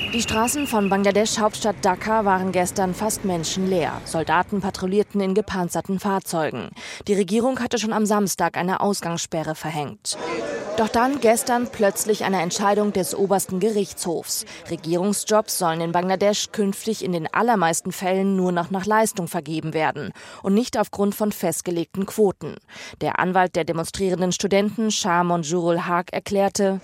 Die Straßen von Bangladeschs Hauptstadt Dhaka waren gestern fast menschenleer. Soldaten patrouillierten in gepanzerten Fahrzeugen. Die Regierung hatte schon am Samstag eine Ausgangssperre verhängt. Doch dann gestern plötzlich eine Entscheidung des obersten Gerichtshofs. Regierungsjobs sollen in Bangladesch künftig in den allermeisten Fällen nur noch nach Leistung vergeben werden und nicht aufgrund von festgelegten Quoten. Der Anwalt der demonstrierenden Studenten, Shah Monjurul Haq, erklärte: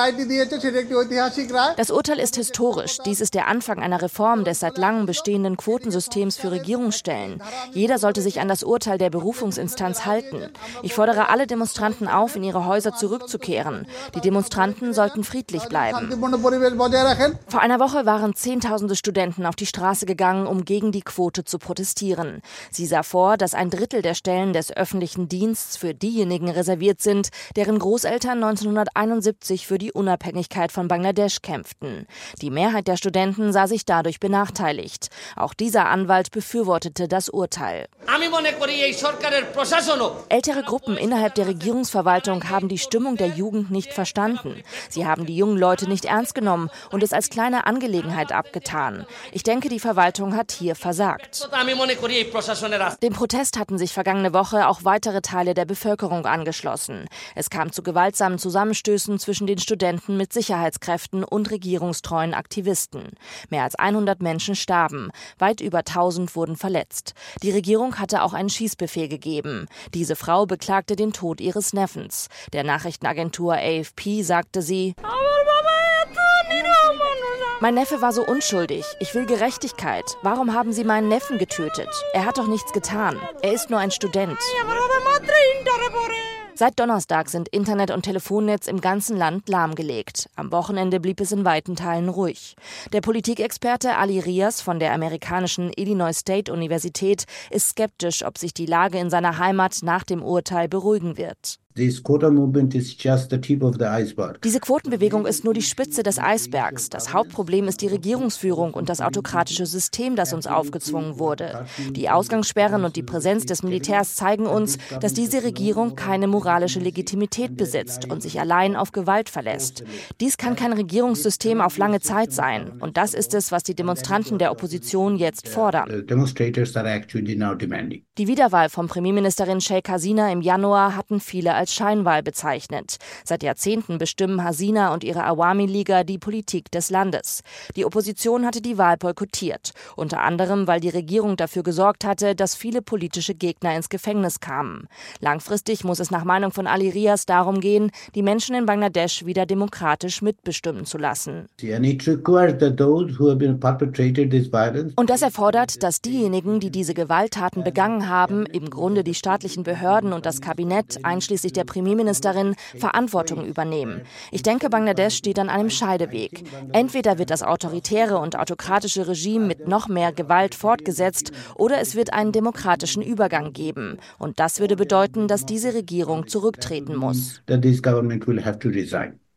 Das Urteil ist historisch. Dies ist der Anfang einer Reform des seit langem bestehenden Quotensystems für Regierungsstellen. Jeder sollte sich an das Urteil der Berufungsinstanz halten. Ich fordere alle Demonstranten auf, in ihre Häuser zurückzukehren. Die Demonstranten sollten friedlich bleiben. Vor einer Woche waren Zehntausende Studenten auf die Straße gegangen, um gegen die Quote zu protestieren. Sie sah vor, dass ein Drittel der Stellen des öffentlichen Dienstes für diejenigen reserviert sind, deren Großeltern 1971 für die Unabhängigkeit von Bangladesch kämpften. Die Mehrheit der Studenten sah sich dadurch benachteiligt. Auch dieser Anwalt befürwortete das Urteil. Ältere Gruppen innerhalb der Regierungsverwaltung haben die Stimmung der Jugend nicht verstanden. Sie haben die jungen Leute nicht ernst genommen und es als kleine Angelegenheit abgetan. Ich denke, die Verwaltung hat hier versagt. Dem Protest hatten sich vergangene Woche auch weitere Teile der Bevölkerung angeschlossen. Es kam zu gewaltsamen Zusammenstößen zwischen den Studenten mit Sicherheitskräften und regierungstreuen Aktivisten. Mehr als 100 Menschen starben, weit über 1000 wurden verletzt. Die Regierung hatte auch einen Schießbefehl gegeben. Diese Frau beklagte den Tod ihres Neffens. Der Nachrichtenagentur AFP sagte sie: Mein Neffe war so unschuldig. Ich will Gerechtigkeit. Warum haben Sie meinen Neffen getötet? Er hat doch nichts getan. Er ist nur ein Student. Seit Donnerstag sind Internet- und Telefonnetz im ganzen Land lahmgelegt. Am Wochenende blieb es in weiten Teilen ruhig. Der Politikexperte Ali Riaz von der amerikanischen Illinois State Universität ist skeptisch, ob sich die Lage in seiner Heimat nach dem Urteil beruhigen wird. Diese Quotenbewegung ist nur die Spitze des Eisbergs. Das Hauptproblem ist die Regierungsführung und das autokratische System, das uns aufgezwungen wurde. Die Ausgangssperren und die Präsenz des Militärs zeigen uns, dass diese Regierung keine moralische Legitimität besitzt und sich allein auf Gewalt verlässt. Dies kann kein Regierungssystem auf lange Zeit sein. Und das ist es, was die Demonstranten der Opposition jetzt fordern. Die Wiederwahl von Premierministerin Sheikh Hasina im Januar hatten viele als Scheinwahl bezeichnet. Seit Jahrzehnten bestimmen Hasina und ihre Awami-Liga die Politik des Landes. Die Opposition hatte die Wahl boykottiert, unter anderem, weil die Regierung dafür gesorgt hatte, dass viele politische Gegner ins Gefängnis kamen. Langfristig muss es nach Meinung von Ali Riaz darum gehen, die Menschen in Bangladesch wieder demokratisch mitbestimmen zu lassen. Und das erfordert, dass diejenigen, die diese Gewalttaten begangen haben, im Grunde die staatlichen Behörden und das Kabinett, einschließlich der Premierministerin, Verantwortung übernehmen. Ich denke, Bangladesch steht an einem Scheideweg. Entweder wird das autoritäre und autokratische Regime mit noch mehr Gewalt fortgesetzt oder es wird einen demokratischen Übergang geben. Und das würde bedeuten, dass diese Regierung zurücktreten muss.